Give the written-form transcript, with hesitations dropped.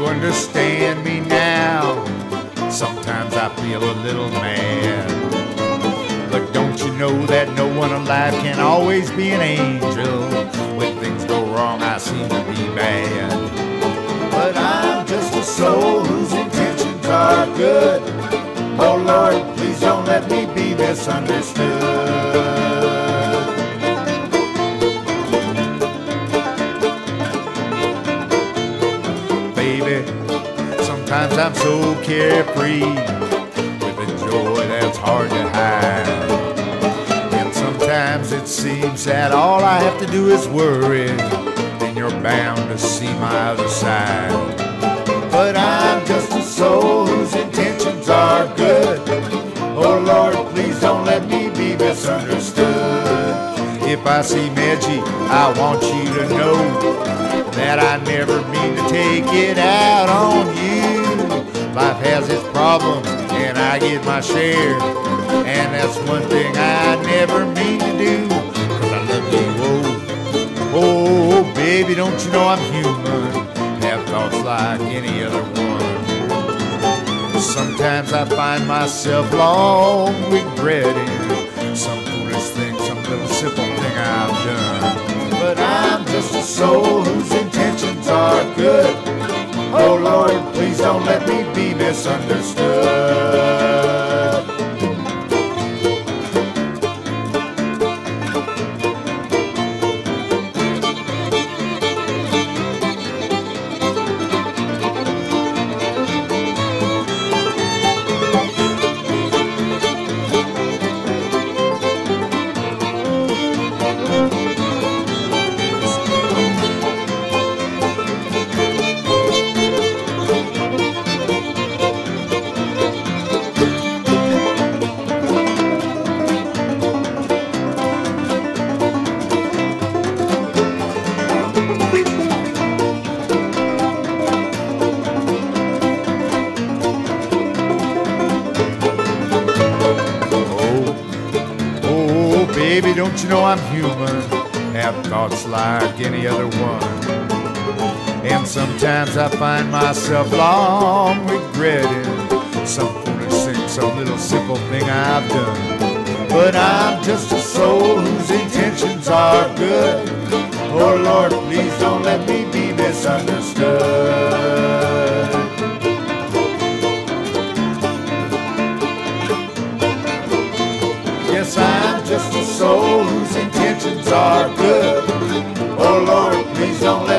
understand me now? Sometimes I feel a little mad, but don't you know that no one alive can always be an angel? When things go wrong, I seem to be bad, but I'm just a soul whose intentions are good. Oh Lord, please don't let me be misunderstood. Sometimes I'm so carefree with a joy that's hard to hide, and sometimes it seems that all I have to do is worry, then you're bound to see my other side. But I'm just a soul whose intentions are good. Oh Lord, please don't let me be misunderstood. If I see Medji, I want you to know that I never mean to take it out on you. Life has its problems and I get my share, and that's one thing I never mean to do, 'cause I love you. Oh, baby, don't you know I'm human? Have thoughts like any other one. Sometimes I find myself long regretting some foolish thing, some little simple thing I've done. But I'm just a soul whose intentions are good. Oh Lord, please don't let me be misunderstood. Baby, don't you know I'm human? Have thoughts like any other one. And sometimes I find myself long regretting some foolish thing, some little simple thing I've done. But I'm just a soul whose intentions are good. Oh Lord, please don't let me be misunderstood. Yes, I'm just a soul whose intentions are good. Oh Lord, please don't let